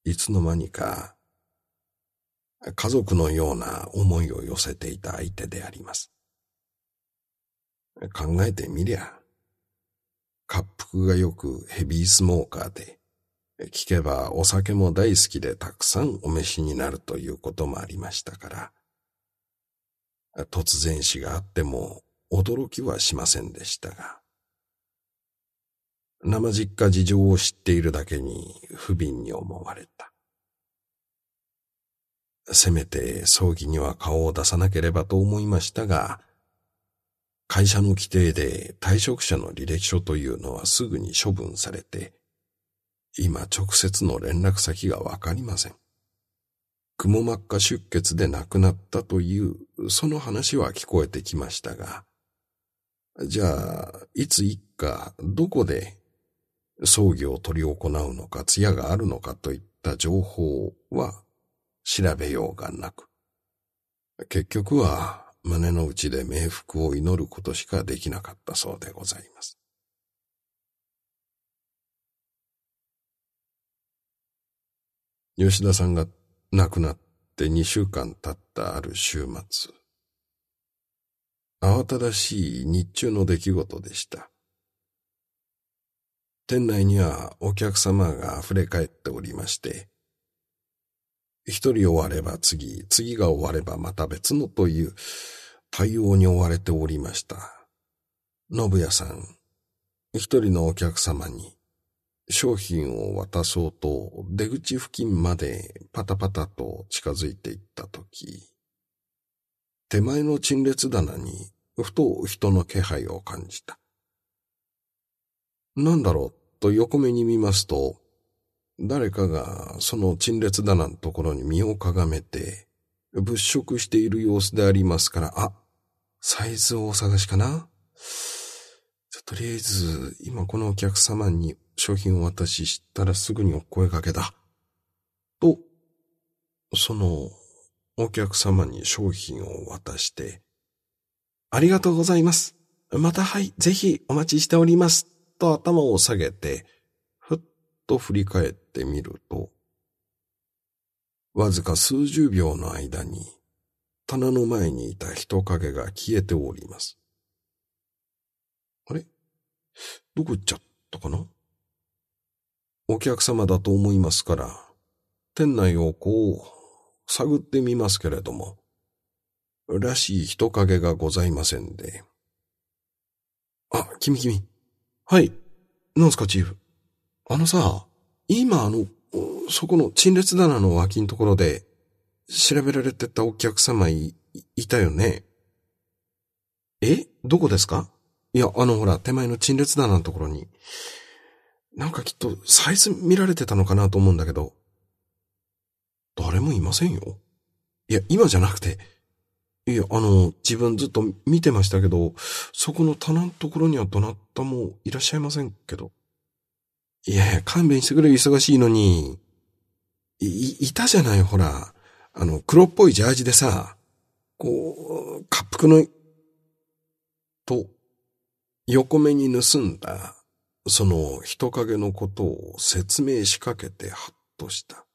いつの間にか家族のような思いを寄せていた相手であります。考えてみりゃ、恰幅がよくヘビースモーカーで、聞けばお酒も大好きでたくさんお召しになるということもありましたから、突然死があっても驚きはしませんでしたが、生実家事情を知っているだけに不憫に思われた。せめて葬儀には顔を出さなければと思いましたが、会社の規定で退職者の履歴書というのはすぐに処分されて、今直接の連絡先がわかりません。くも膜下出血で亡くなったという、その話は聞こえてきましたが、じゃあ、いつ一家、どこで葬儀を執り行うのか、通夜があるのかといった情報は調べようがなく、結局は胸の内で冥福を祈ることしかできなかったそうでございます。吉田さんが亡くなって2週間経ったある週末、慌ただしい日中の出来事でした。店内にはお客様が溢れ返っておりまして、一人終われば次が終わればまた別のという対応に追われておりました。信也さん、一人のお客様に商品を渡そうと出口付近までパタパタと近づいていったとき、手前の陳列棚にふと人の気配を感じた。なんだろうと横目に見ますと、誰かがその陳列棚のところに身をかがめて物色している様子でありますから、サイズをお探しかな？とりあえず今このお客様に商品を渡ししたらすぐにお声掛けだ。と、そのお客様に商品を渡して、ありがとうございます。またぜひお待ちしております。と頭を下げて、ふっと振り返ってみると、わずか数十秒の間に、棚の前にいた人影が消えております。あれ？どこ行っちゃったかな？お客様だと思いますから、店内を探ってみますけれども、らしい人影がございませんで。君。はい。なんすか、チーフ。今そこの陳列棚の脇のところで、調べられてたお客様いたよね。どこですか？いや、手前の陳列棚のところに、なんかきっとサイズ見られてたのかなと思うんだけど、誰もいませんよ。いや、今じゃなくて、自分ずっと見てましたけど、そこの棚のところにはどなたもいらっしゃいませんけど。いや、勘弁してくれ、忙しいのに。いたじゃない、ほら。黒っぽいジャージでさ、恰幅の、と、横目に盗んだ、その人影のことを説明しかけてハッとした。